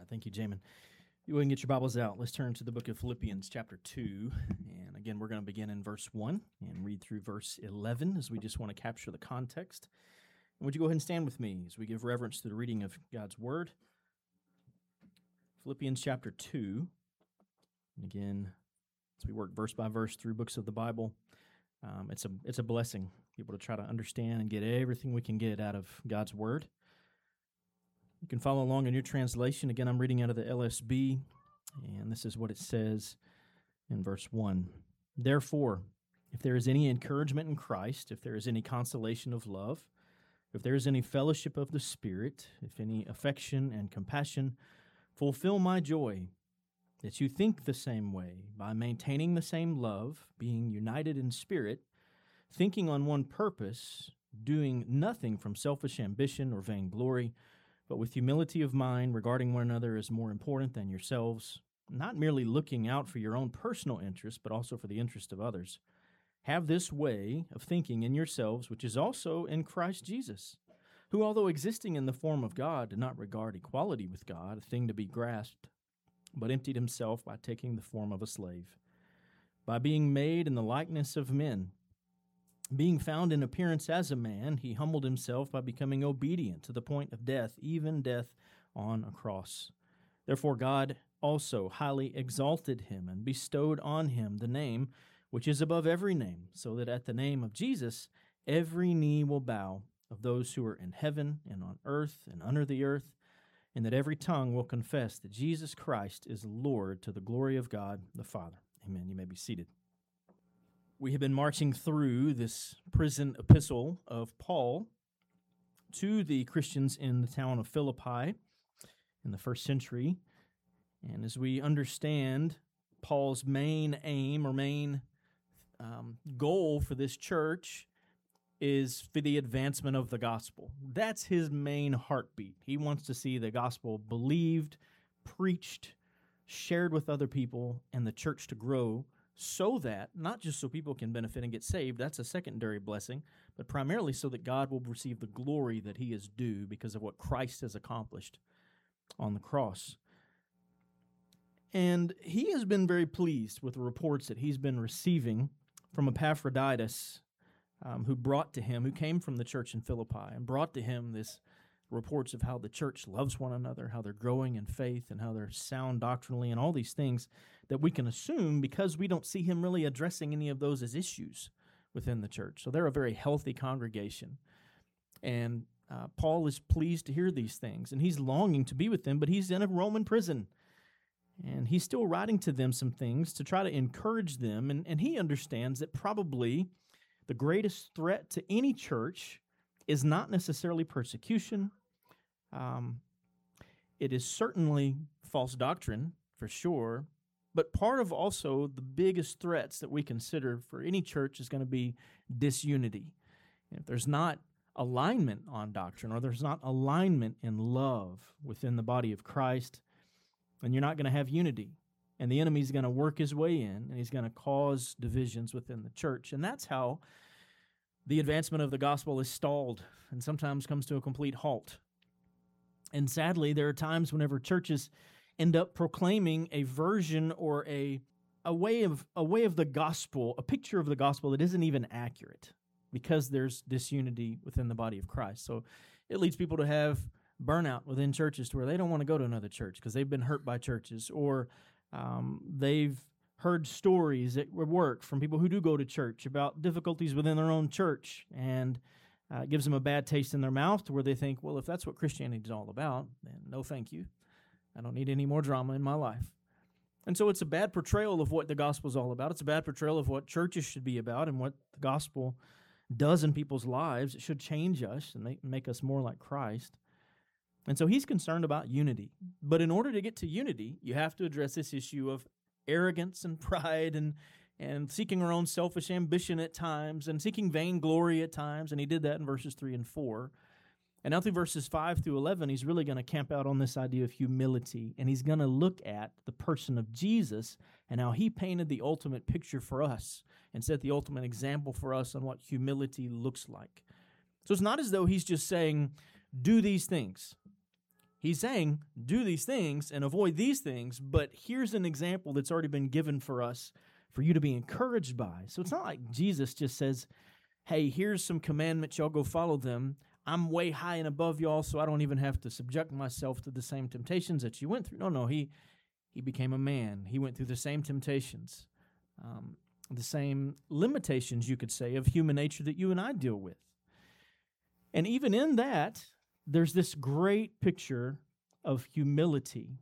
Thank you, Jamin. You go ahead and get your Bibles out. Let's turn to the book of Philippians chapter 2. And again, we're going to begin in verse 1 and read through verse 11 as we just want to capture the context. And would you go ahead and stand with me as we give reverence to the reading of God's Word? Philippians chapter 2. And again, as we work verse by verse through books of the Bible, it's a blessing to be able to try to understand and get everything we can get out of God's Word. You can follow along in your translation. Again, I'm reading out of the LSB, and this is what it says in verse 1. Therefore, if there is any encouragement in Christ, if there is any consolation of love, if there is any fellowship of the Spirit, if any affection and compassion, fulfill my joy, that you think the same way, by maintaining the same love, being united in spirit, thinking on one purpose, doing nothing from selfish ambition or vainglory, but with humility of mind, regarding one another as more important than yourselves, not merely looking out for your own personal interest, but also for the interest of others. Have this way of thinking in yourselves, which is also in Christ Jesus, who, although existing in the form of God, did not regard equality with God a thing to be grasped, but emptied himself by taking the form of a slave. By being made in the likeness of men, being found in appearance as a man, he humbled himself by becoming obedient to the point of death, even death on a cross. Therefore God also highly exalted him and bestowed on him the name which is above every name, so that at the name of Jesus every knee will bow, of those who are in heaven and on earth and under the earth, and that every tongue will confess that Jesus Christ is Lord, to the glory of God the Father. Amen. You may be seated. We have been marching through this prison epistle of Paul to the Christians in the town of Philippi in the first century. And as we understand Paul's main aim or main goal for this church is for the advancement of the gospel. That's his main heartbeat. He wants to see the gospel believed, preached, shared with other people, and the church to grow, so that, not just so people can benefit and get saved, that's a secondary blessing, but primarily so that God will receive the glory that he is due because of what Christ has accomplished on the cross. And he has been very pleased with the reports that he's been receiving from Epaphroditus, who came from the church in Philippi and brought to him this reports of how the church loves one another, how they're growing in faith, and how they're sound doctrinally, and all these things that we can assume because we don't see him really addressing any of those as issues within the church. So they're a very healthy congregation. And Paul is pleased to hear these things, and he's longing to be with them, but he's in a Roman prison. And he's still writing to them some things to try to encourage them, and he understands that probably the greatest threat to any church is not necessarily persecution. It is certainly false doctrine, for sure, but part of also the biggest threats that we consider for any church is going to be disunity. If there's not alignment on doctrine, or there's not alignment in love within the body of Christ, then you're not going to have unity. And the enemy's going to work his way in, and he's going to cause divisions within the church. And that's how the advancement of the gospel is stalled and sometimes comes to a complete halt. And sadly, there are times whenever churches end up proclaiming a version or a way of the gospel, a picture of the gospel that isn't even accurate because there's disunity within the body of Christ. So it leads people to have burnout within churches to where they don't want to go to another church because they've been hurt by churches, or they've heard stories at work from people who do go to church about difficulties within their own church, and it gives them a bad taste in their mouth to where they think, well, if that's what Christianity is all about, then no thank you. I don't need any more drama in my life. And so it's a bad portrayal of what the gospel is all about. It's a bad portrayal of what churches should be about and what the gospel does in people's lives. It should change us and make us more like Christ. And so he's concerned about unity. But in order to get to unity, you have to address this issue of arrogance and pride and seeking our own selfish ambition at times and seeking vainglory at times. And he did that in verses 3 and 4. And now through verses 5 through 11, he's really going to camp out on this idea of humility. And he's going to look at the person of Jesus and how he painted the ultimate picture for us and set the ultimate example for us on what humility looks like. So it's not as though he's just saying, do these things. He's saying, do these things and avoid these things, but here's an example that's already been given for us for you to be encouraged by. So it's not like Jesus just says, hey, here's some commandments, y'all go follow them. I'm way high and above y'all, so I don't even have to subject myself to the same temptations that you went through. No, he became a man. He went through the same temptations, the same limitations, you could say, of human nature that you and I deal with. And even in that, there's this great picture of humility,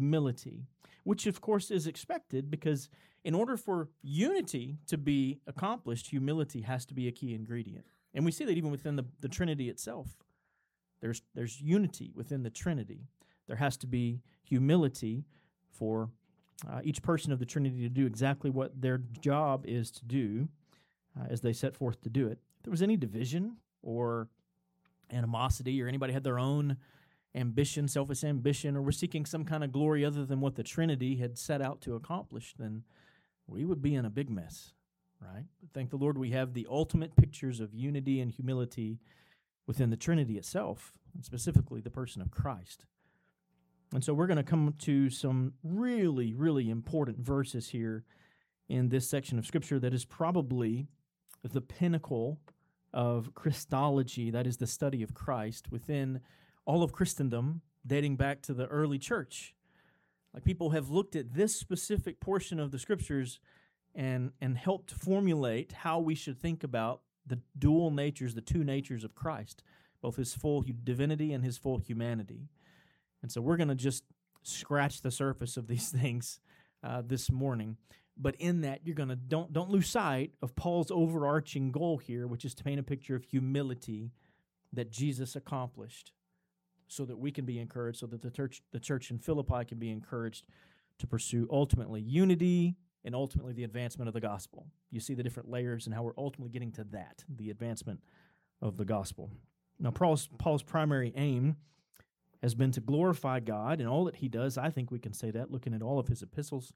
which of course is expected because in order for unity to be accomplished, humility has to be a key ingredient. And we see that even within the Trinity itself. There's unity within the Trinity. There has to be humility for each person of the Trinity to do exactly what their job is to do as they set forth to do it. If there was any division or animosity or anybody had their own ambition, selfish ambition, or were seeking some kind of glory other than what the Trinity had set out to accomplish, then we would be in a big mess, right? But thank the Lord we have the ultimate pictures of unity and humility within the Trinity itself, and specifically the person of Christ. And so we're going to come to some really, really important verses here in this section of Scripture that is probably the pinnacle of Christology, that is the study of Christ, within all of Christendom, dating back to the early church. Like people have looked at this specific portion of the Scriptures and helped formulate how we should think about the dual natures, the two natures of Christ, both his full divinity and his full humanity. And so we're going to just scratch the surface of these things this morning. But in that, you're going to don't lose sight of Paul's overarching goal here, which is to paint a picture of humility that Jesus accomplished, so that we can be encouraged, so that the church in Philippi can be encouraged to pursue ultimately unity and ultimately the advancement of the gospel. You see the different layers and how we're ultimately getting to that, the advancement of the gospel. Now, Paul's primary aim has been to glorify God in all that he does. I think we can say that looking at all of his epistles.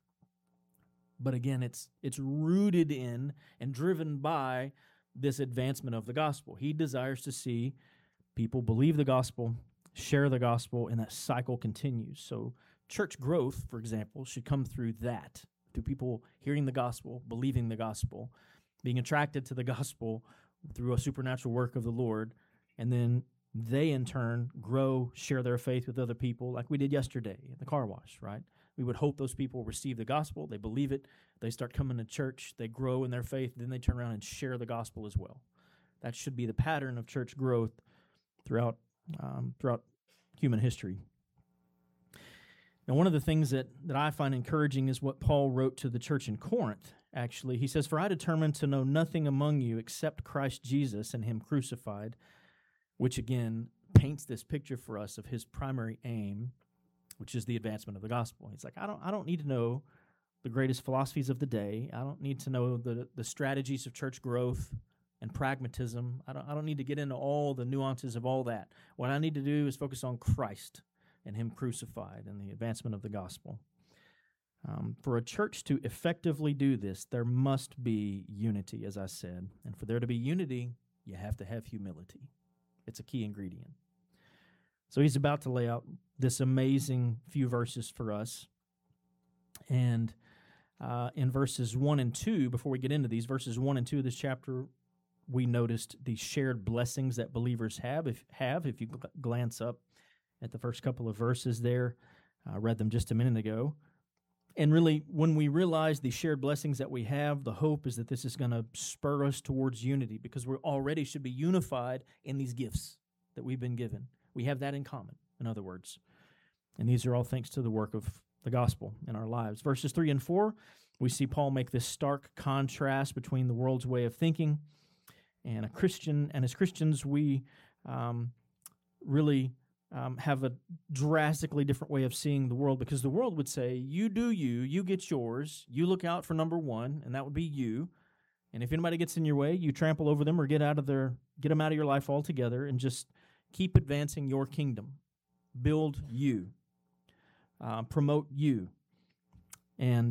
But again, it's rooted in and driven by this advancement of the gospel. He desires to see people believe the gospel, share the gospel, and that cycle continues. So church growth, for example, should come through that, through people hearing the gospel, believing the gospel, being attracted to the gospel through a supernatural work of the Lord, and then they in turn grow, share their faith with other people like we did yesterday at the car wash, right? We would hope those people receive the gospel, they believe it, they start coming to church, they grow in their faith, then they turn around and share the gospel as well. That should be the pattern of church growth throughout human history. Now, one of the things that I find encouraging is what Paul wrote to the church in Corinth, actually. He says, "For I determined to know nothing among you except Christ Jesus and him crucified," which again paints this picture for us of his primary aim, which is the advancement of the gospel. He's like, I don't need to know the greatest philosophies of the day. I don't need to know the strategies of church growth and pragmatism. I don't need to get into all the nuances of all that. What I need to do is focus on Christ and him crucified and the advancement of the gospel. For a church to effectively do this, there must be unity, as I said. And for there to be unity, you have to have humility. It's a key ingredient. So he's about to lay out this amazing few verses for us. And in verses 1 and 2, before we get into these, verses 1 and 2 of this chapter, we noticed the shared blessings that believers have. If you glance up at the first couple of verses there, I read them just a minute ago. And really, when we realize the shared blessings that we have, the hope is that this is going to spur us towards unity, because we already should be unified in these gifts that we've been given. We have that in common, in other words. And these are all thanks to the work of the gospel in our lives. Verses 3 and 4, we see Paul make this stark contrast between the world's way of thinking and a Christian. And as Christians, we really have a drastically different way of seeing the world, because the world would say, you do you get yours, you look out for number one, and that would be you. And if anybody gets in your way, you trample over them or get them out of your life altogether, and just keep advancing your kingdom. Build you. Promote you. And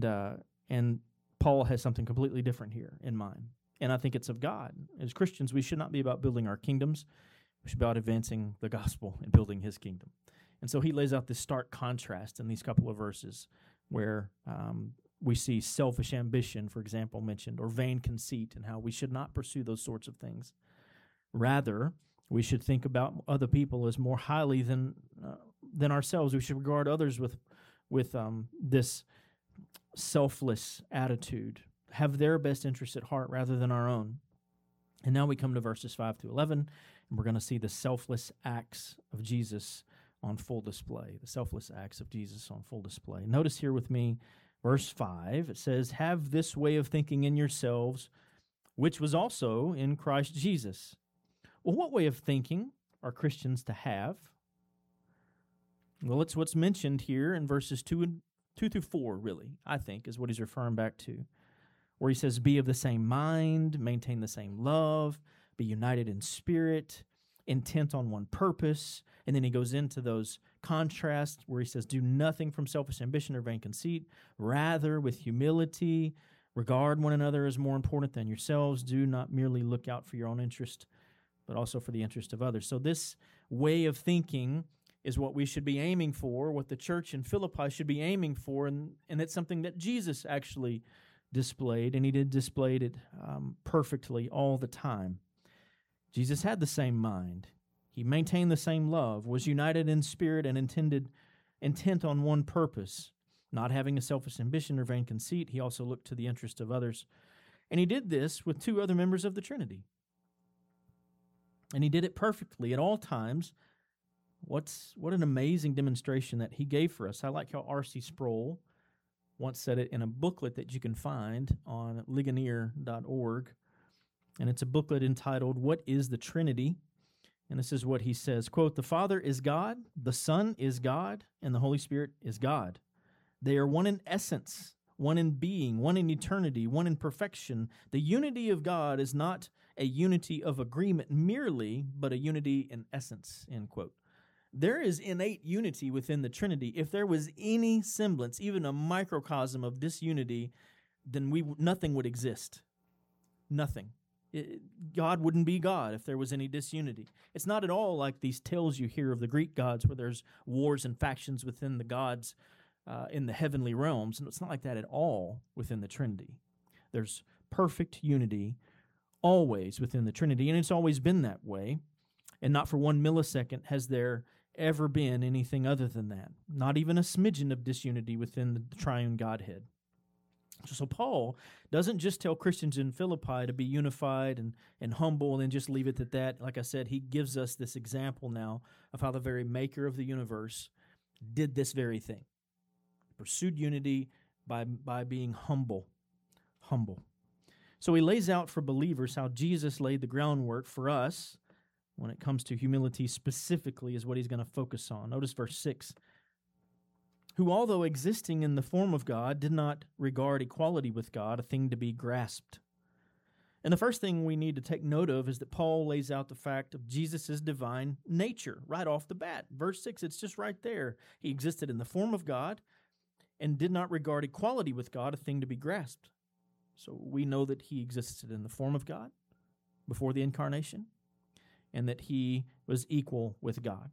Paul has something completely different here in mind. And I think it's of God. As Christians, we should not be about building our kingdoms. We should be about advancing the gospel and building his kingdom. And so he lays out this stark contrast in these couple of verses where we see selfish ambition, for example, mentioned, or vain conceit, and how we should not pursue those sorts of things. Rather, we should think about other people as more highly than ourselves. We should regard others with this selfless attitude, have their best interests at heart rather than our own. And now we come to verses 5 through 11, and we're going to see the selfless acts of Jesus on full display. The selfless acts of Jesus on full display. Notice here with me, verse 5, it says, "Have this way of thinking in yourselves, which was also in Christ Jesus." Well, what way of thinking are Christians to have? Well, it's what's mentioned here in verses 2 through 4, really, I think, is what he's referring back to, where he says, "Be of the same mind, maintain the same love, be united in spirit, intent on one purpose." And then he goes into those contrasts where he says, "Do nothing from selfish ambition or vain conceit, rather with humility, regard one another as more important than yourselves. Do not merely look out for your own interest, but also for the interest of others." So this way of thinking is what we should be aiming for, what the church in Philippi should be aiming for, and it's something that Jesus actually displayed, and he did display it perfectly all the time. Jesus had the same mind. He maintained the same love, was united in spirit, and intent on one purpose, not having a selfish ambition or vain conceit. He also looked to the interest of others. And he did this with two other members of the Trinity. And he did it perfectly at all times. What an amazing demonstration that he gave for us. I like how R.C. Sproul once said it in a booklet that you can find on ligonier.org. And it's a booklet entitled, "What is the Trinity?" And this is what he says, quote, "The Father is God, the Son is God, and the Holy Spirit is God. They are one in essence, one in being, one in eternity, one in perfection. The unity of God is not a unity of agreement merely, but a unity in essence," end quote. There is innate unity within the Trinity. If there was any semblance, even a microcosm of disunity, then nothing would exist. Nothing. God wouldn't be God if there was any disunity. It's not at all like these tales you hear of the Greek gods where there's wars and factions within the gods in the heavenly realms. And it's not like that at all within the Trinity. There's perfect unity always within the Trinity, and it's always been that way. And not for 1 millisecond has there ever been anything other than that. Not even a smidgen of disunity within the triune Godhead. So Paul doesn't just tell Christians in Philippi to be unified and humble and then just leave it at that. Like I said, he gives us this example now of how the very maker of the universe did this very thing. Pursued unity by being humble. Humble. So he lays out for believers how Jesus laid the groundwork for us when it comes to humility specifically is what he's going to focus on. Notice verse 6. "Who, although existing in the form of God, did not regard equality with God a thing to be grasped." And the first thing we need to take note of is that Paul lays out the fact of Jesus' divine nature right off the bat. Verse 6, it's just right there. He existed in the form of God and did not regard equality with God a thing to be grasped. So we know that he existed in the form of God before the incarnation, and that he was equal with God.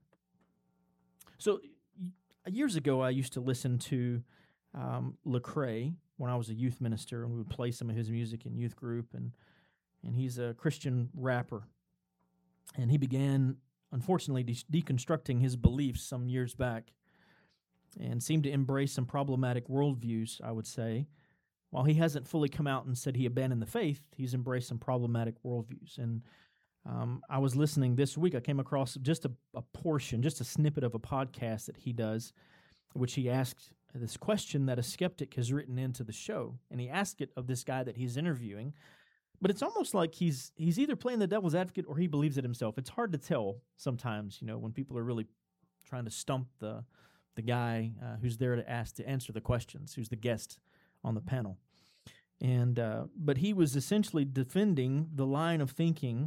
So years ago, I used to listen to Lecrae when I was a youth minister, and we would play some of his music in youth group, and he's a Christian rapper. And he began, unfortunately, deconstructing his beliefs some years back and seemed to embrace some problematic worldviews, I would say. While he hasn't fully come out and said he abandoned the faith, he's embraced some problematic worldviews. And I was listening this week. I came across just a portion, just a snippet of a podcast that he does, which he asked this question that a skeptic has written into the show. And he asked it of this guy that he's interviewing. But it's almost like he's either playing the devil's advocate or he believes it himself. It's hard to tell sometimes, when people are really trying to stump the guy who's there to answer the questions, who's the guest on the panel. And but he was essentially defending the line of thinking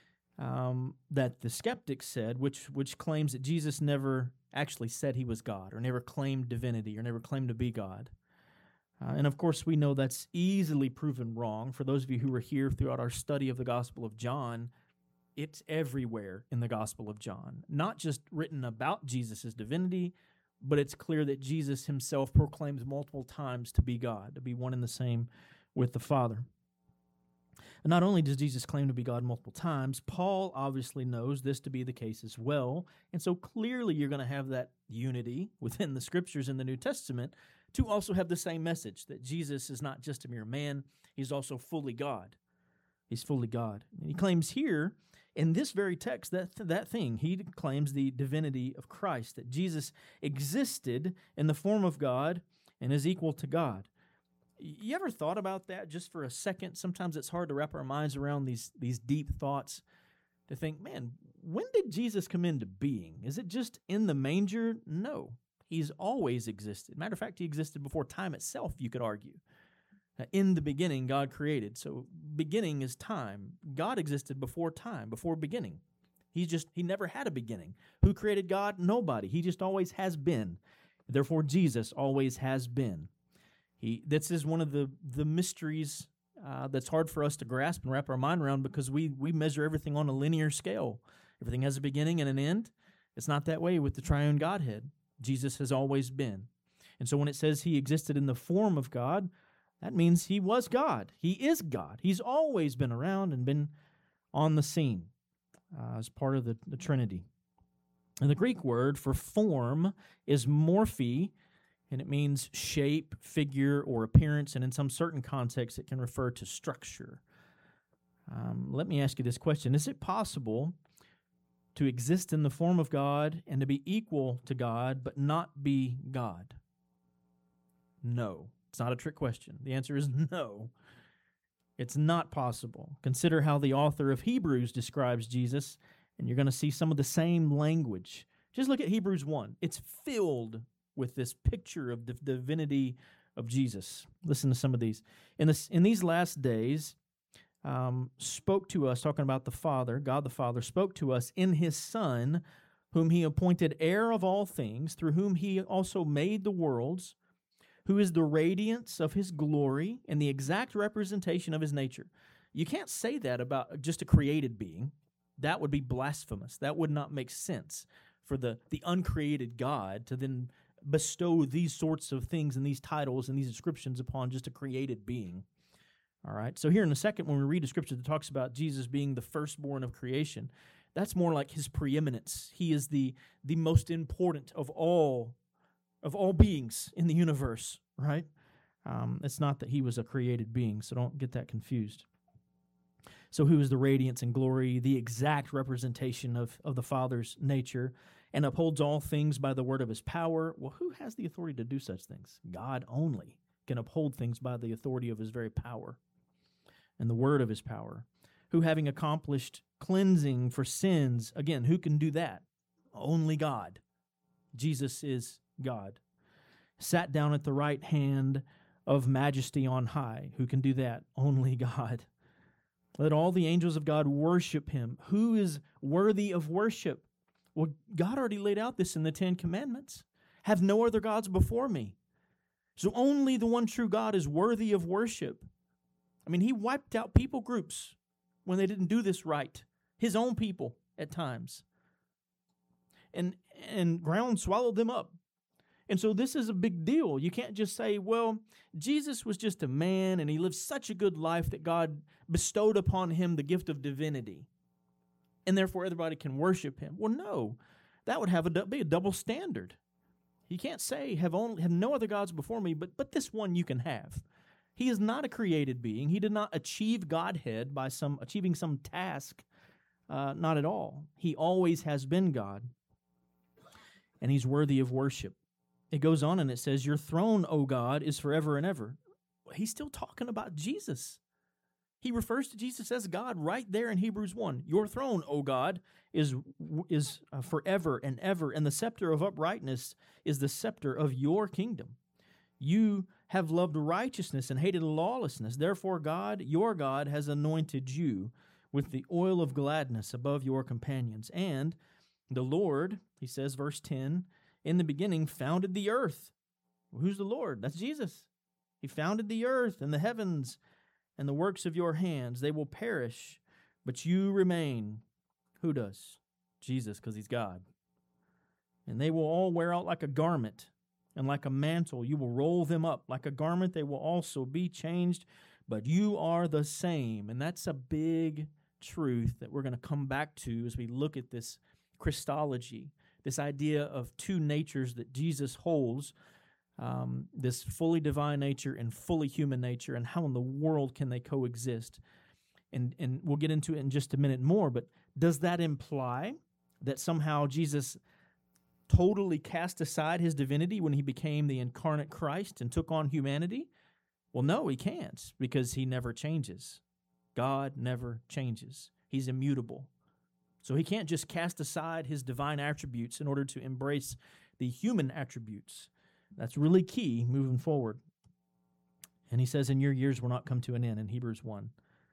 that the skeptic said, which claims that Jesus never actually said he was God, or never claimed divinity, or never claimed to be God. And of course, we know that's easily proven wrong. For those of you who were here throughout our study of the Gospel of John, it's everywhere in the Gospel of John, not just written about Jesus' divinity, but it's clear that Jesus himself proclaims multiple times to be God, to be one and the same with the Father. And not only does Jesus claim to be God multiple times, Paul obviously knows this to be the case as well. And so clearly you're going to have that unity within the Scriptures in the New Testament to also have the same message, that Jesus is not just a mere man, he's also fully God. He's fully God. And he claims here, in this very text, that thing, he claims the divinity of Christ, that Jesus existed in the form of God and is equal to God. You ever thought about that just for a second? Sometimes it's hard to wrap our minds around these deep thoughts, to think, man, when did Jesus come into being? Is it just in the manger? No. He's always existed. Matter of fact, he existed before time itself, you could argue. In the beginning, God created. So beginning is time. God existed before time, before beginning. He never had a beginning. Who created God? Nobody. He just always has been. Therefore, Jesus always has been. This is one of the mysteries that's hard for us to grasp and wrap our mind around, because we measure everything on a linear scale. Everything has a beginning and an end. It's not that way with the triune Godhead. Jesus has always been. And so when it says he existed in the form of God, that means he was God. He is God. He's always been around and been on the scene as part of the Trinity. And the Greek word for form is morphe, and it means shape, figure, or appearance, and in some certain contexts it can refer to structure. Let me ask you this question. Is it possible to exist in the form of God and to be equal to God but not be God? No. It's not a trick question. The answer is no. It's not possible. Consider how the author of Hebrews describes Jesus, and you're going to see some of the same language. Just look at Hebrews 1. It's filled with this picture of the divinity of Jesus. Listen to some of these. In these last days, spoke to us, talking about the Father, God the Father, spoke to us in his Son, whom he appointed heir of all things, through whom he also made the worlds, who is the radiance of his glory and the exact representation of his nature. You can't say that about just a created being. That would be blasphemous. That would not make sense for the uncreated God to then bestow these sorts of things and these titles and these descriptions upon just a created being. All right, so here in a second, when we read a scripture that talks about Jesus being the firstborn of creation, that's more like his preeminence. He is the most important of all beings in the universe, right? It's not that he was a created being, so don't get that confused. So who is the radiance and glory, the exact representation of the Father's nature, and upholds all things by the word of his power? Well, who has the authority to do such things? God only can uphold things by the authority of his very power and the word of his power. Who, having accomplished cleansing for sins, again, who can do that? Only God. Jesus is God. Sat down at the right hand of majesty on high. Who can do that? Only God. Let all the angels of God worship him. Who is worthy of worship? Well, God already laid out this in the Ten Commandments. Have no other gods before me. So only the one true God is worthy of worship. I mean, he wiped out people groups when they didn't do this right. His own people at times. And ground swallowed them up. And so this is a big deal. You can't just say, well, Jesus was just a man and he lived such a good life that God bestowed upon him the gift of divinity, and therefore everybody can worship him. Well, no. That would be a double standard. You can't say, have no other gods before me, but this one you can have. He is not a created being. He did not achieve Godhead by achieving some task. Not at all. He always has been God, and he's worthy of worship. It goes on and it says, your throne, O God, is forever and ever. He's still talking about Jesus. He refers to Jesus as God right there in Hebrews 1. Your throne, O God, is forever and ever, and the scepter of uprightness is the scepter of your kingdom. You have loved righteousness and hated lawlessness. Therefore, God, your God, has anointed you with the oil of gladness above your companions. And the Lord, he says, verse 10, in the beginning founded the earth. Well, who's the Lord? That's Jesus. He founded the earth and the heavens, and the works of your hands. They will perish, but you remain. Who does? Jesus, because he's God. And they will all wear out like a garment, and like a mantle you will roll them up. Like a garment they will also be changed, but you are the same. And that's a big truth that we're going to come back to as we look at this Christology, this idea of two natures that Jesus holds, this fully divine nature and fully human nature, and how in the world can they coexist. And we'll get into it in just a minute more, but does that imply that somehow Jesus totally cast aside his divinity when he became the incarnate Christ and took on humanity? Well, no, he can't, because he never changes. God never changes. He's immutable. So he can't just cast aside his divine attributes in order to embrace the human attributes. That's really key moving forward. And he says, "In your years will not come to an end," in Hebrews 1.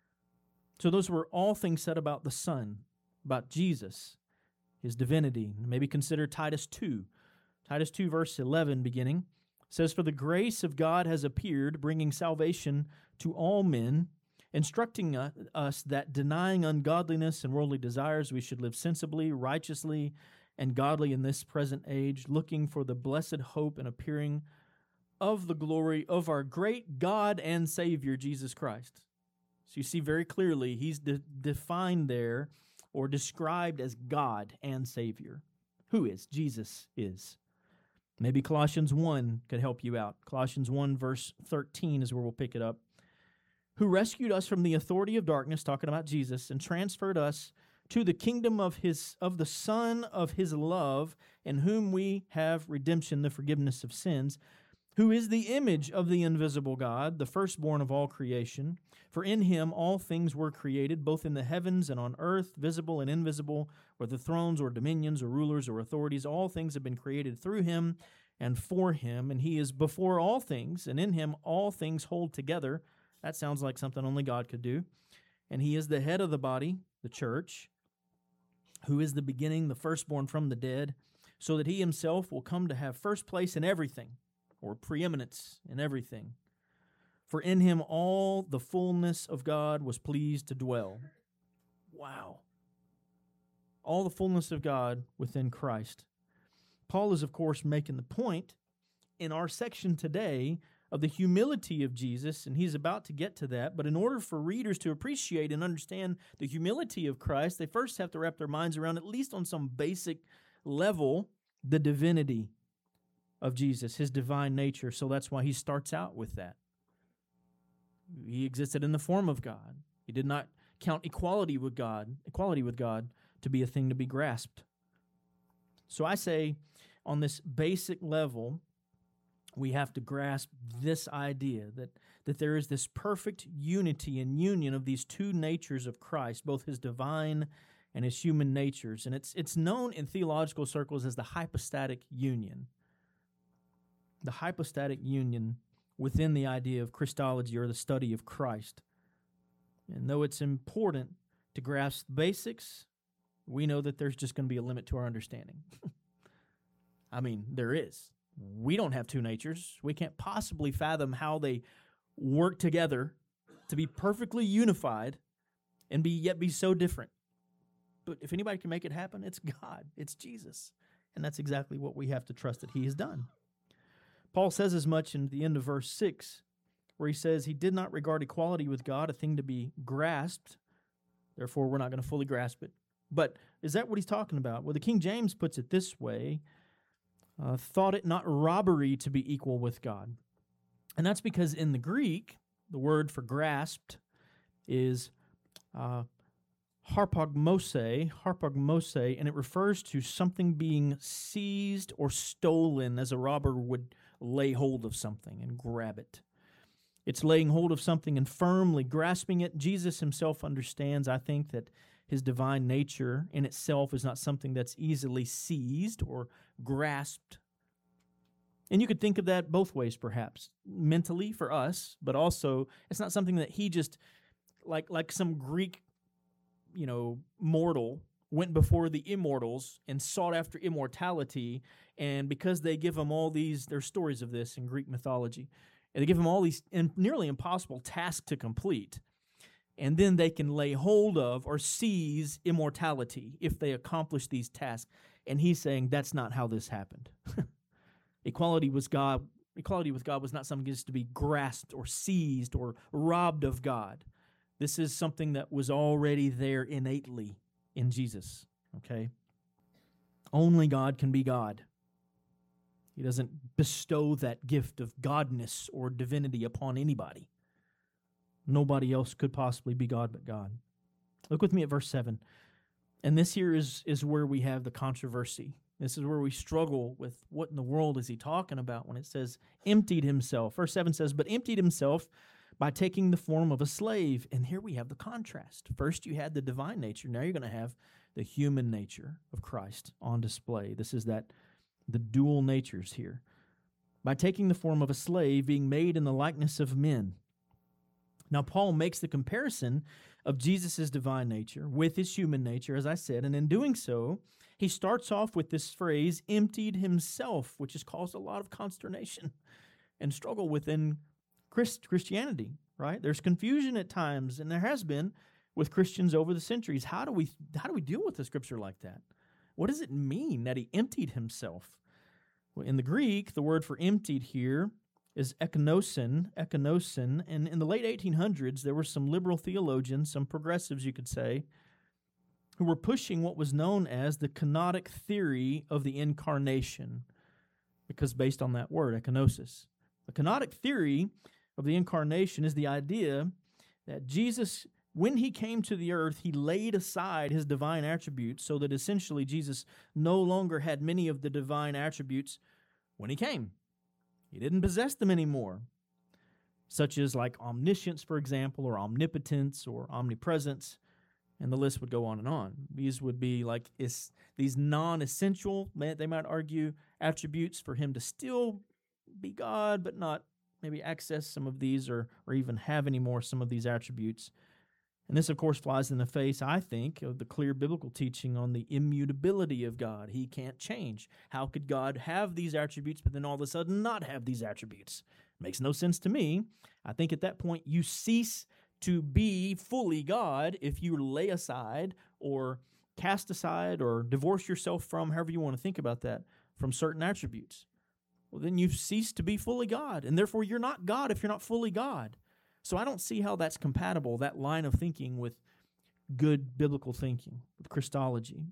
So those were all things said about the Son, about Jesus, his divinity. Maybe consider Titus 2. Titus 2, verse 11, beginning, says, "For the grace of God has appeared, bringing salvation to all men, instructing us that denying ungodliness and worldly desires, we should live sensibly, righteously, and godly in this present age, looking for the blessed hope and appearing of the glory of our great God and Savior, Jesus Christ." So you see very clearly he's defined there or described as God and Savior. Who is? Jesus is. Maybe Colossians 1 could help you out. Colossians 1, verse 13 is where we'll pick it up. "Who rescued us from the authority of darkness," talking about Jesus, "and transferred us to the kingdom of the Son of his love, in whom we have redemption, the forgiveness of sins, who is the image of the invisible God, the firstborn of all creation. For in him all things were created, both in the heavens and on earth, visible and invisible, whether thrones or dominions or rulers or authorities. All things have been created through him and for him, and he is before all things, and in him all things hold together." That sounds like something only God could do. "And he is the head of the body, the church, who is the beginning, the firstborn from the dead, so that he himself will come to have first place in everything," or preeminence in everything. "For in him all the fullness of God was pleased to dwell." Wow. All the fullness of God within Christ. Paul is, of course, making the point in our section today of the humility of Jesus, and he's about to get to that. But in order for readers to appreciate and understand the humility of Christ, they first have to wrap their minds around, at least on some basic level, the divinity of Jesus, his divine nature. So that's why he starts out with that. He existed in the form of God. He did not count equality with God to be a thing to be grasped. So I say, on this basic level, we have to grasp this idea that there is this perfect unity and union of these two natures of Christ, both his divine and his human natures. And it's known in theological circles as the hypostatic union. The hypostatic union within the idea of Christology, or the study of Christ. And though it's important to grasp basics, we know that there's just going to be a limit to our understanding. I mean, there is. We don't have two natures. We can't possibly fathom how they work together to be perfectly unified and yet be so different. But if anybody can make it happen, it's God. It's Jesus. And that's exactly what we have to trust that he has done. Paul says as much in the end of verse 6, where he says he did not regard equality with God a thing to be grasped. Therefore, we're not going to fully grasp it. But is that what he's talking about? Well, the King James puts it this way, thought it not robbery to be equal with God. And that's because in the Greek, the word for grasped is harpagmose, and it refers to something being seized or stolen, as a robber would lay hold of something and grab it. It's laying hold of something and firmly grasping it. Jesus himself understands, I think, that his divine nature in itself is not something that's easily seized or grasped. And you could think of that both ways, perhaps, mentally for us, but also it's not something that he just, like some Greek, mortal went before the immortals and sought after immortality, and because they give him all these, there's stories of this in Greek mythology, and they give him all these nearly impossible tasks to complete. and then they can lay hold of or seize immortality if they accomplish these tasks. And he's saying that's not how this happened. Equality with God was not something just to be grasped or seized or robbed of God. This is something that was already there innately in Jesus, okay? Only God can be God. He doesn't bestow that gift of godness or divinity upon anybody. Nobody else could possibly be God but God. Look with me at verse 7. And this here is where we have the controversy. This is where we struggle with what in the world is he talking about when it says emptied himself. Verse 7 says, but emptied himself by taking the form of a slave. And here we have the contrast. First you had the divine nature. Now you're going to have the human nature of Christ on display. This is the dual natures here. By taking the form of a slave, being made in the likeness of men. Now, Paul makes the comparison of Jesus' divine nature with his human nature, as I said, and in doing so, he starts off with this phrase, emptied himself, which has caused a lot of consternation and struggle within Christianity, right? There's confusion at times, and there has been with Christians over the centuries. How do we deal with a scripture like that? What does it mean that he emptied himself? Well, in the Greek, the word for emptied here is ekinosin, and in the late 1800s, there were some liberal theologians, some progressives, you could say, who were pushing what was known as the kenotic theory of the incarnation, because based on that word, ekinosis. The kenotic theory of the incarnation is the idea that Jesus, when he came to the earth, he laid aside his divine attributes so that essentially Jesus no longer had many of the divine attributes when he came. He didn't possess them anymore, such as like omniscience, for example, or omnipotence or omnipresence, and the list would go on and on. These would be like these non-essential, they might argue, attributes for him to still be God, but not maybe access some of these or even have any more some of these attributes. And this, of course, flies in the face, I think, of the clear biblical teaching on the immutability of God. He can't change. How could God have these attributes, but then all of a sudden not have these attributes? Makes no sense to me. I think at that point you cease to be fully God if you lay aside or cast aside or divorce yourself from, however you want to think about that, from certain attributes. Well, then you've ceased to be fully God, and therefore you're not God if you're not fully God. So I don't see how that's compatible, that line of thinking, with good biblical thinking, with Christology.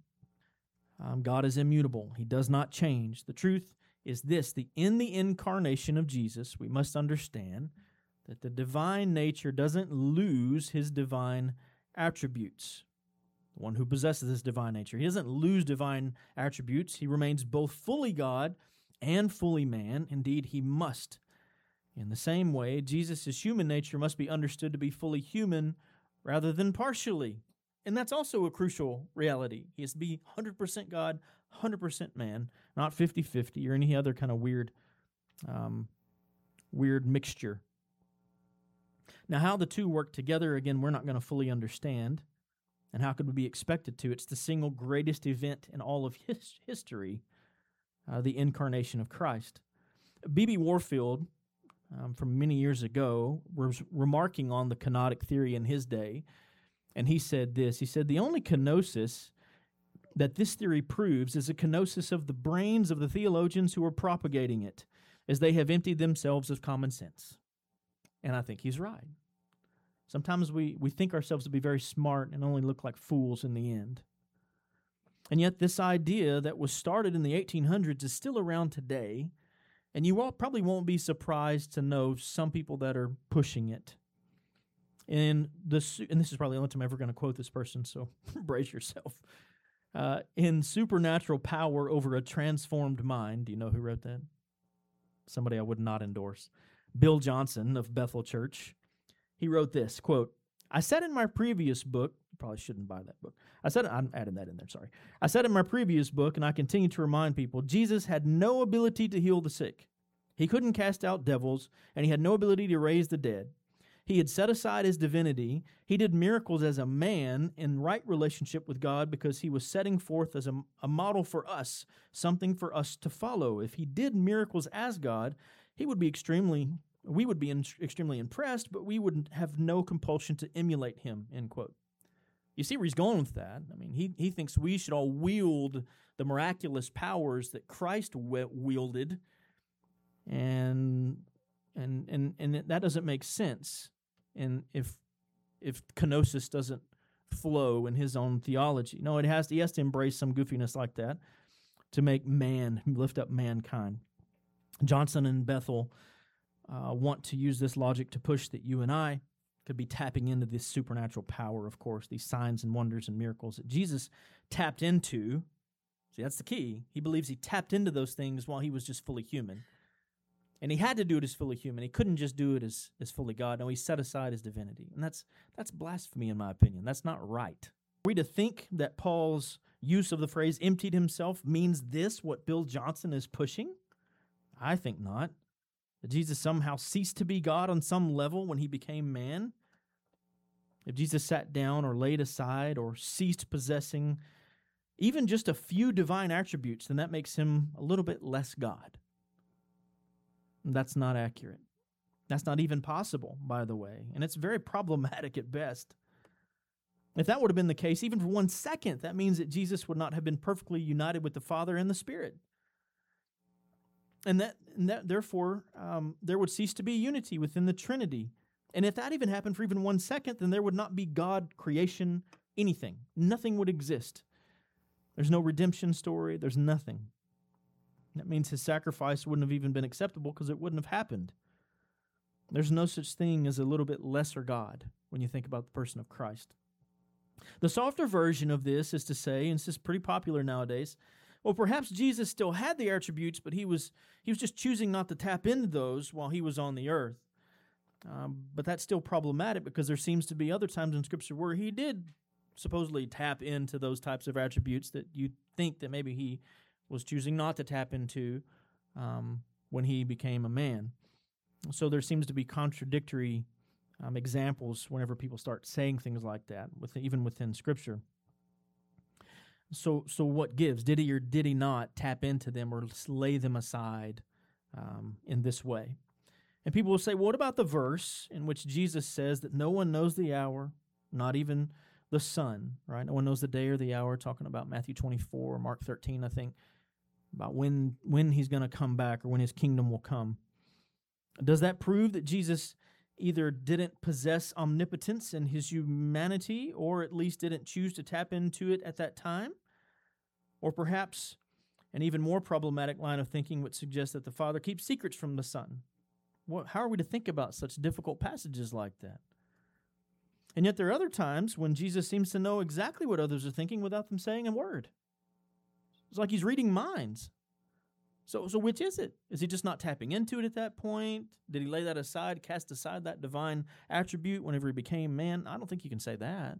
God is immutable. He does not change. The truth is this: in the incarnation of Jesus, we must understand that the divine nature doesn't lose his divine attributes. The one who possesses this divine nature, he doesn't lose divine attributes. He remains both fully God and fully man. Indeed, he must. In the same way, Jesus' human nature must be understood to be fully human rather than partially. And that's also a crucial reality. He has to be 100% God, 100% man, not 50-50 or any other kind of weird mixture. Now, how the two work together, again, we're not going to fully understand. And how could we be expected to? It's the single greatest event in all of history, the incarnation of Christ. B.B. Warfield, from many years ago, was remarking on the kenotic theory in his day, and he said this. He said, the only kenosis that this theory proves is a kenosis of the brains of the theologians who are propagating it, as they have emptied themselves of common sense. And I think he's right. Sometimes we think ourselves to be very smart and only look like fools in the end. And yet this idea that was started in the 1800s is still around today. And you all probably won't be surprised to know some people that are pushing it. And this is probably the only time I'm ever going to quote this person, so brace yourself. In Supernatural Power Over a Transformed Mind, do you know who wrote that? Somebody I would not endorse. Bill Johnson of Bethel Church. He wrote this, quote, I said in my previous book, probably shouldn't buy that book. I'm adding that in there, sorry. I said in my previous book, and I continue to remind people, Jesus had no ability to heal the sick. He couldn't cast out devils, and he had no ability to raise the dead. He had set aside his divinity. He did miracles as a man in right relationship with God because he was setting forth as a model for us, something for us to follow. If he did miracles as God, he would be extremely we would be extremely impressed, but we would have no compulsion to emulate him, end quote. You see where he's going with that? I mean, he thinks we should all wield the miraculous powers that Christ wielded, and that doesn't make sense. And if kenosis doesn't flow in his own theology, no, he has to embrace some goofiness like that to make lift up mankind. Johnson and Bethel want to use this logic to push that you and I could be tapping into this supernatural power, of course, these signs and wonders and miracles that Jesus tapped into. See, that's the key. He believes he tapped into those things while he was just fully human. And he had to do it as fully human. He couldn't just do it as fully God. No, he set aside his divinity. And that's blasphemy, in my opinion. That's not right. Are we to think that Paul's use of the phrase emptied himself means this, what Bill Johnson is pushing? I think not. That Jesus somehow ceased to be God on some level when he became man? If Jesus sat down or laid aside or ceased possessing even just a few divine attributes, then that makes him a little bit less God. That's not accurate. That's not even possible, by the way, and it's very problematic at best. If that would have been the case, even for 1 second, that means that Jesus would not have been perfectly united with the Father and the Spirit. And that therefore, there would cease to be unity within the Trinity. And if that even happened for even 1 second, then there would not be God, creation, anything. Nothing would exist. There's no redemption story. There's nothing. That means his sacrifice wouldn't have even been acceptable because it wouldn't have happened. There's no such thing as a little bit lesser God when you think about the person of Christ. The softer version of this is to say, and this is pretty popular nowadays, well, perhaps Jesus still had the attributes, but he was just choosing not to tap into those while he was on the earth. But that's still problematic because there seems to be other times in Scripture where he did supposedly tap into those types of attributes that you think that maybe he was choosing not to tap into when he became a man. So there seems to be contradictory examples whenever people start saying things like that, even within Scripture. So what gives? Did he or did he not tap into them or lay them aside in this way? And people will say, well, what about the verse in which Jesus says that no one knows the hour, not even the Son, right? No one knows the day or the hour, talking about Matthew 24 or Mark 13, I think, about when he's going to come back or when his kingdom will come. Does that prove that Jesus either didn't possess omnipotence in his humanity or at least didn't choose to tap into it at that time? Or perhaps an even more problematic line of thinking would suggest that the Father keeps secrets from the Son. How are we to think about such difficult passages like that? And yet there are other times when Jesus seems to know exactly what others are thinking without them saying a word. It's like he's reading minds. So which is it? Is he just not tapping into it at that point? Did he lay that aside, cast aside that divine attribute whenever he became man? I don't think you can say that.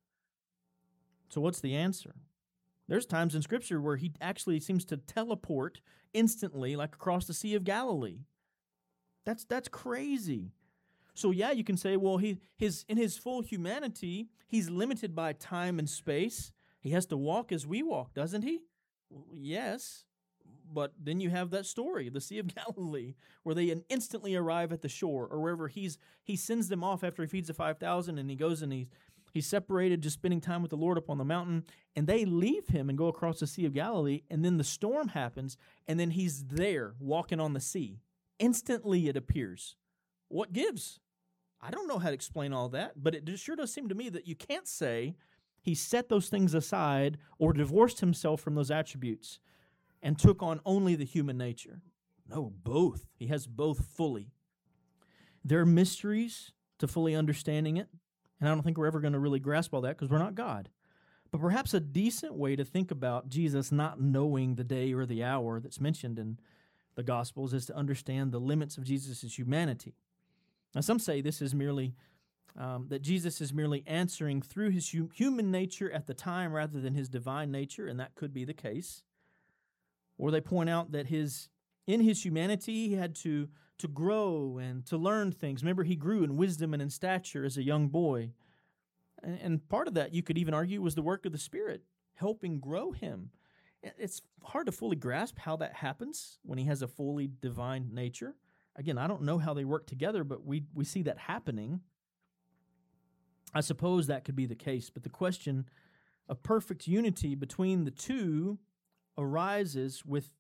So what's the answer? There's times in Scripture where he actually seems to teleport instantly, like across the Sea of Galilee. That's crazy. So yeah, you can say, well, in his full humanity, he's limited by time and space. He has to walk as we walk, doesn't he? Well, yes. But then you have that story, the Sea of Galilee, where they instantly arrive at the shore, or wherever he sends them off after he feeds the 5,000, and he goes and he's separated, just spending time with the Lord up on the mountain, and they leave him and go across the Sea of Galilee, and then the storm happens, and then he's there walking on the sea. Instantly it appears. What gives? I don't know how to explain all that, but it sure does seem to me that you can't say he set those things aside or divorced himself from those attributes and took on only the human nature. No, both. He has both fully. There are mysteries to fully understanding it, and I don't think we're ever going to really grasp all that because we're not God. But perhaps a decent way to think about Jesus not knowing the day or the hour that's mentioned in the Gospels is to understand the limits of Jesus' humanity. Now, some say this is merely that Jesus is merely answering through his human nature at the time rather than his divine nature, and that could be the case. Or they point out that in his humanity, he had to grow and to learn things. Remember, he grew in wisdom and in stature as a young boy. And part of that, you could even argue, was the work of the Spirit, helping grow him. It's hard to fully grasp how that happens when he has a fully divine nature. Again, I don't know how they work together, but we see that happening. I suppose that could be the case, but the question of perfect unity between the two arises with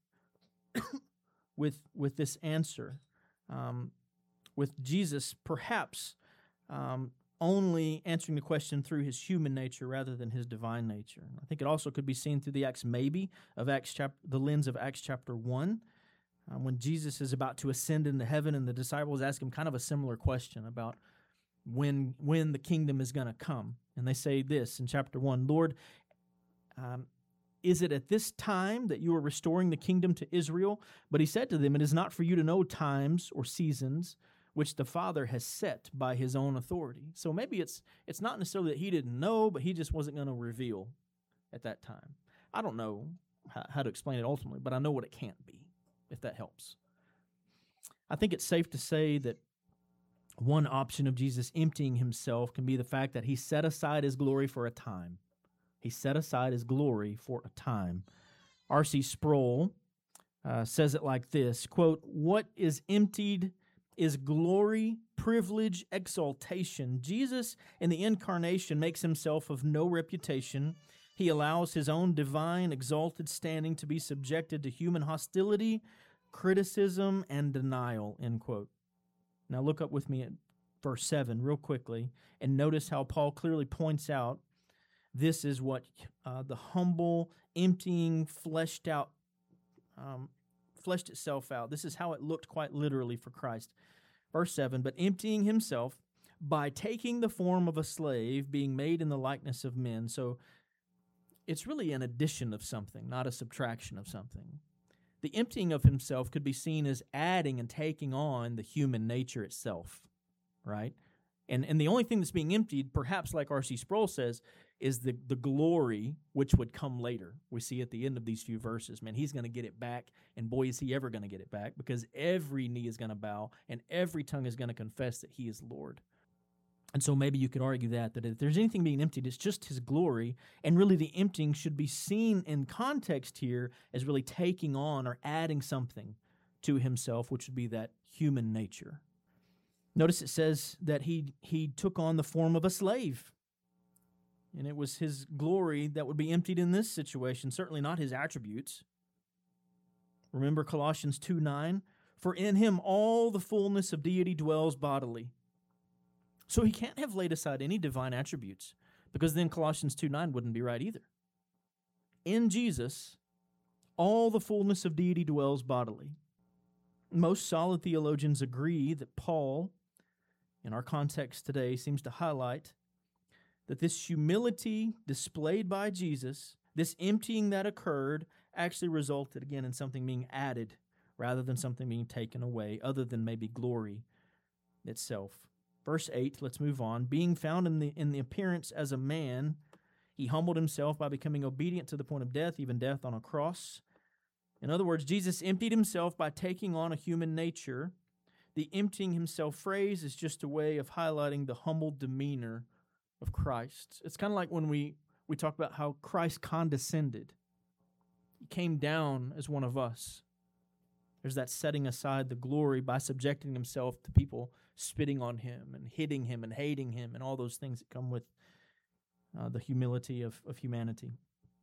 with this answer, with Jesus perhaps only answering the question through his human nature rather than his divine nature. I think it also could be seen through the Acts maybe of the lens of Acts chapter 1, when Jesus is about to ascend into heaven and the disciples ask him kind of a similar question about when the kingdom is going to come. And they say this in chapter 1, Lord, is it at this time that you are restoring the kingdom to Israel? But he said to them, it is not for you to know times or seasons which the Father has set by his own authority. So maybe it's not necessarily that he didn't know, but he just wasn't going to reveal at that time. I don't know how to explain it ultimately, but I know what it can't be, if that helps. I think it's safe to say that one option of Jesus emptying himself can be the fact that he set aside his glory for a time. He set aside his glory for a time. R.C. Sproul says it like this, quote, what is emptied is glory, privilege, exaltation. Jesus in the incarnation makes himself of no reputation. He allows his own divine, exalted standing to be subjected to human hostility, criticism, and denial, end quote. Now look up with me at verse 7 real quickly and notice how Paul clearly points out this is what the humble, emptying, fleshed itself out. This is how it looked quite literally for Christ. Verse 7, but emptying himself by taking the form of a slave, being made in the likeness of men. So it's really an addition of something, not a subtraction of something. The emptying of himself could be seen as adding and taking on the human nature itself, right? And the only thing that's being emptied, perhaps like R.C. Sproul says, is the glory which would come later. We see at the end of these few verses, man, he's going to get it back, and boy, is he ever going to get it back, because every knee is going to bow, and every tongue is going to confess that he is Lord. And so maybe you could argue that if there's anything being emptied, it's just his glory, and really the emptying should be seen in context here as really taking on or adding something to himself, which would be that human nature. Notice it says that he took on the form of a slave. And it was his glory that would be emptied in this situation, certainly not his attributes. Remember Colossians 2:9? For in him all the fullness of deity dwells bodily. So he can't have laid aside any divine attributes, because then Colossians 2:9 wouldn't be right either. In Jesus, all the fullness of deity dwells bodily. Most solid theologians agree that Paul, in our context today, seems to highlight that this humility displayed by Jesus, this emptying that occurred, actually resulted again in something being added rather than something being taken away, other than maybe glory itself. Verse 8, let's move on. Being found in the appearance as a man, he humbled himself by becoming obedient to the point of death, even death on a cross. In other words, Jesus emptied himself by taking on a human nature. The emptying himself phrase is just a way of highlighting the humble demeanor of Christ. It's kind of like when we talk about how Christ condescended. He came down as one of us. There's that setting aside the glory by subjecting himself to people spitting on him and hitting him and hating him and all those things that come with the humility of humanity.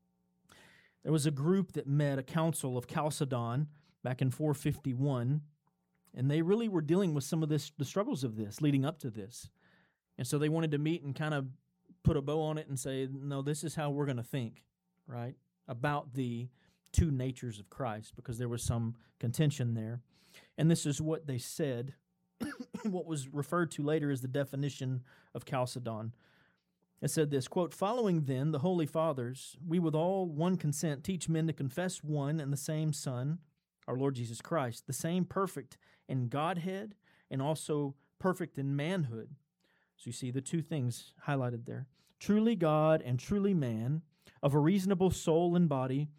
There was a group that met, a council of Chalcedon, back in 451, and they really were dealing with some of the struggles of this, leading up to this. And so they wanted to meet and kind of put a bow on it and say, no, this is how we're going to think, right, about the two natures of Christ, because there was some contention there. And this is what they said, what was referred to later as the definition of Chalcedon. It said this, quote, following then the Holy Fathers, we with all one consent teach men to confess one and the same Son, our Lord Jesus Christ, the same perfect in Godhead and also perfect in manhood. So you see the two things highlighted there. Truly God and truly man, of a reasonable soul and body,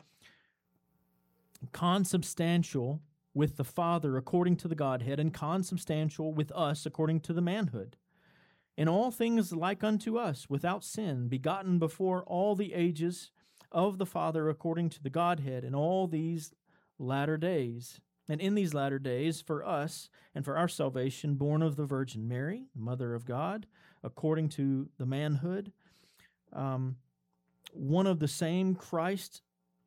consubstantial with the Father according to the Godhead, and consubstantial with us according to the manhood. In all things like unto us, without sin, begotten before all the ages of the Father according to the Godhead, in all these latter days, And in these latter days, for us and for our salvation, born of the Virgin Mary, Mother of God, according to the manhood, one and the same Christ,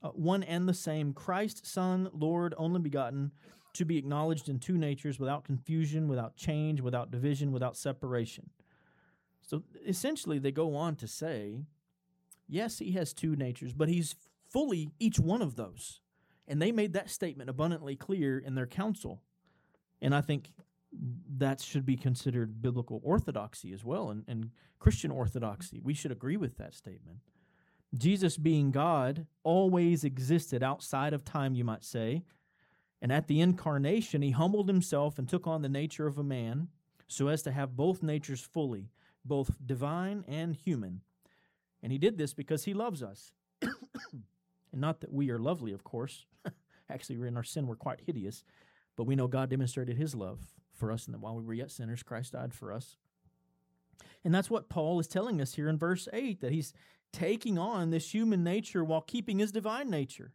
Son, Lord, only begotten, to be acknowledged in two natures without confusion, without change, without division, without separation. So essentially, they go on to say, yes, he has two natures, but he's fully each one of those. And they made that statement abundantly clear in their council. And I think that should be considered biblical orthodoxy as well, and Christian orthodoxy. We should agree with that statement. Jesus, being God, always existed outside of time, you might say. And at the incarnation, he humbled himself and took on the nature of a man so as to have both natures fully, both divine and human. And he did this because he loves us. And not that we are lovely, of course. Actually, in our sin, we're quite hideous. But we know God demonstrated his love for us, and that while we were yet sinners, Christ died for us. And that's what Paul is telling us here in verse 8, that he's taking on this human nature while keeping his divine nature.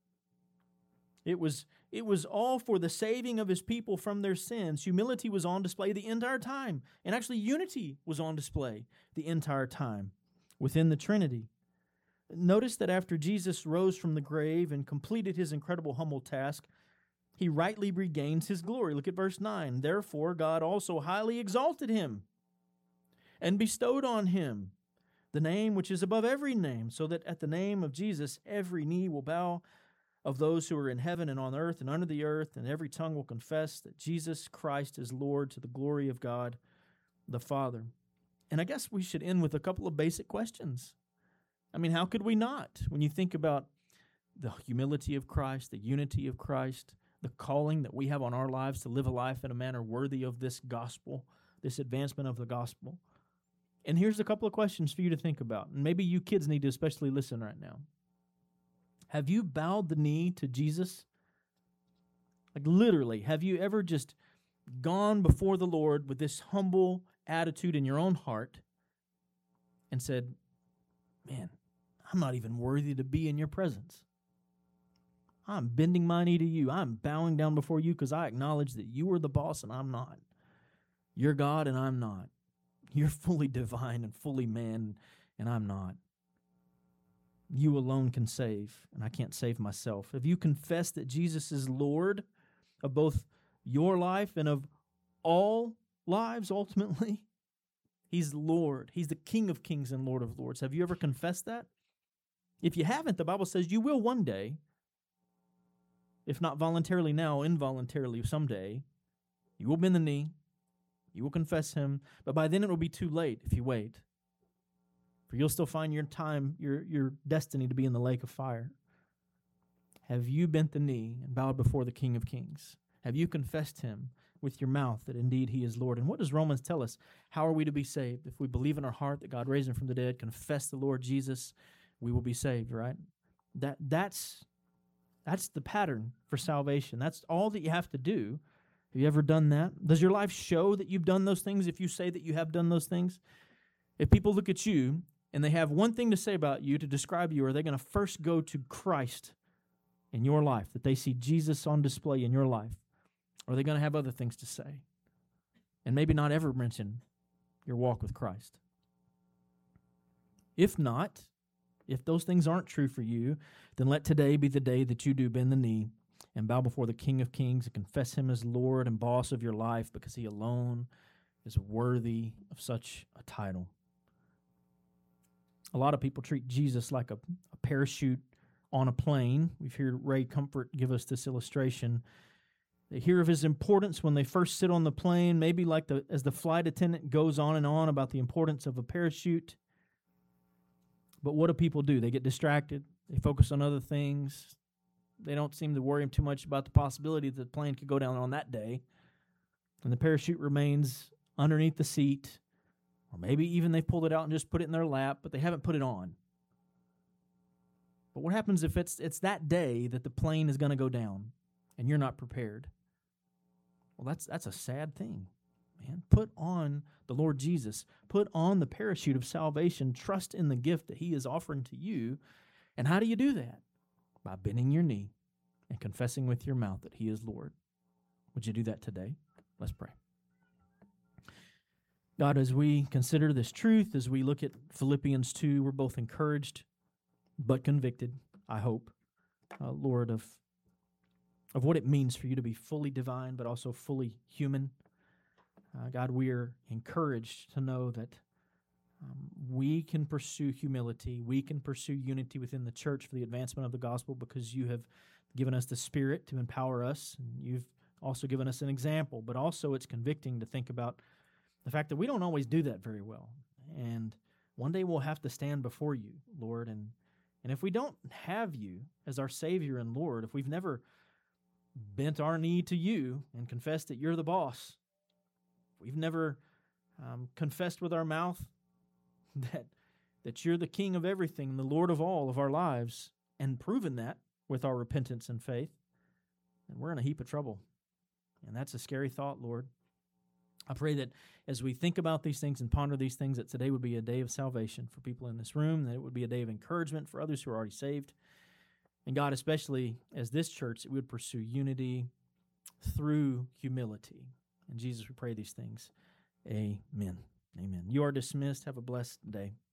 It was all for the saving of his people from their sins. Humility was on display the entire time. And actually, unity was on display the entire time within the Trinity. Notice that after Jesus rose from the grave and completed his incredible humble task, he rightly regains his glory. Look at verse 9. Therefore, God also highly exalted him and bestowed on him the name which is above every name, so that at the name of Jesus every knee will bow, of those who are in heaven and on earth and under the earth, and every tongue will confess that Jesus Christ is Lord, to the glory of God the Father. And I guess we should end with a couple of basic questions. I mean, how could we not? When you think about the humility of Christ, the unity of Christ, the calling that we have on our lives to live a life in a manner worthy of this gospel, this advancement of the gospel. And here's a couple of questions for you to think about. And maybe you kids need to especially listen right now. Have you bowed the knee to Jesus? Like literally, have you ever just gone before the Lord with this humble attitude in your own heart and said, man, I'm not even worthy to be in your presence. I'm bending my knee to you. I'm bowing down before you because I acknowledge that you are the boss and I'm not. You're God and I'm not. You're fully divine and fully man and I'm not. You alone can save, and I can't save myself. Have you confessed that Jesus is Lord of both your life and of all lives ultimately? He's Lord. He's the King of kings and Lord of lords. Have you ever confessed that? If you haven't, the Bible says you will one day. If not voluntarily now, involuntarily someday. You will bend the knee. You will confess him. But by then it will be too late if you wait. For you'll still find your time, your destiny to be in the lake of fire. Have you bent the knee and bowed before the King of kings? Have you confessed him with your mouth that indeed he is Lord? And what does Romans tell us? How are we to be saved? If we believe in our heart that God raised him from the dead, confess the Lord Jesus, we will be saved, right? That's the pattern for salvation. That's all that you have to do. Have you ever done that? Does your life show that you've done those things if you say that you have done those things? If people look at you and they have one thing to say about you, to describe you, are they going to first go to Christ in your life, that they see Jesus on display in your life? Or are they going to have other things to say? And maybe not ever mention your walk with Christ. If not, if those things aren't true for you, then let today be the day that you do bend the knee and bow before the King of kings and confess him as Lord and boss of your life, because he alone is worthy of such a title. A lot of people treat Jesus like a parachute on a plane. We've heard Ray Comfort give us this illustration. They hear of his importance when they first sit on the plane, maybe like as the flight attendant goes on and on about the importance of a parachute. But what do people do? They get distracted. They focus on other things. They don't seem to worry too much about the possibility that the plane could go down on that day. And the parachute remains underneath the seat. Or maybe even they pulled it out and just put it in their lap, but they haven't put it on. But what happens if it's that day that the plane is going to go down and you're not prepared? Well, that's a sad thing, man. Put on the Lord Jesus. Put on the parachute of salvation. Trust in the gift that he is offering to you. And how do you do that? By bending your knee and confessing with your mouth that he is Lord. Would you do that today? Let's pray. God, as we consider this truth, as we look at Philippians 2, we're both encouraged but convicted, I hope, Lord, of what it means for you to be fully divine but also fully human. God, we are encouraged to know that we can pursue humility. We can pursue unity within the church for the advancement of the gospel because you have given us the Spirit to empower us. And you've also given us an example, but also it's convicting to think about the fact that we don't always do that very well. And one day we'll have to stand before you, Lord. And if we don't have you as our Savior and Lord, if we've never bent our knee to you and confessed that you're the boss, if we've never confessed with our mouth that you're the King of everything, the Lord of all of our lives, and proven that with our repentance and faith, then we're in a heap of trouble. And that's a scary thought, Lord. I pray that as we think about these things and ponder these things, that today would be a day of salvation for people in this room, that it would be a day of encouragement for others who are already saved. And God, especially as this church, that we would pursue unity through humility. In Jesus, we pray these things. Amen. Amen. You are dismissed. Have a blessed day.